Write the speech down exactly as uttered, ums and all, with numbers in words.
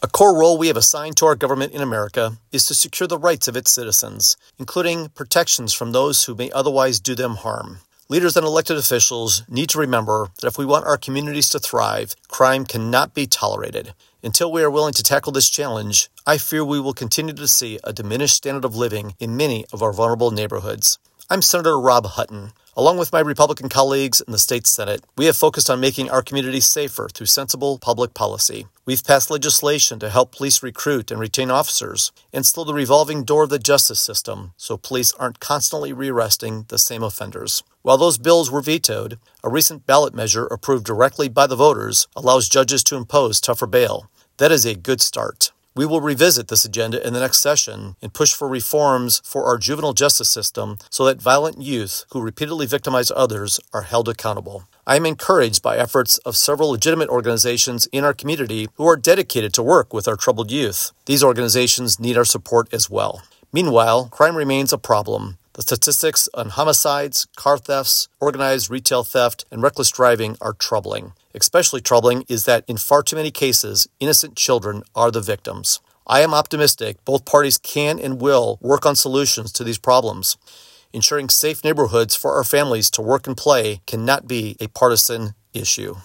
A core role we have assigned to our government in America is to secure the rights of its citizens, including protections from those who may otherwise do them harm. Leaders and elected officials need to remember that if we want our communities to thrive, crime cannot be tolerated. Until we are willing to tackle this challenge, I fear we will continue to see a diminished standard of living in many of our vulnerable neighborhoods. I'm Senator Rob Hutton. Along with my Republican colleagues in the state Senate, we have focused on making our communities safer through sensible public policy. We've passed legislation to help police recruit and retain officers and slow the revolving door of the justice system so police aren't constantly rearresting the same offenders. While those bills were vetoed, a recent ballot measure approved directly by the voters allows judges to impose tougher bail. That is a good start. We will revisit this agenda in the next session and push for reforms for our juvenile justice system so that violent youth who repeatedly victimize others are held accountable. I am encouraged by efforts of several legitimate organizations in our community who are dedicated to work with our troubled youth. These organizations need our support as well. Meanwhile, crime remains a problem. The statistics on homicides, car thefts, organized retail theft, and reckless driving are troubling. Especially troubling is that in far too many cases, innocent children are the victims. I am optimistic both parties can and will work on solutions to these problems. Ensuring safe neighborhoods for our families to work and play cannot be a partisan issue.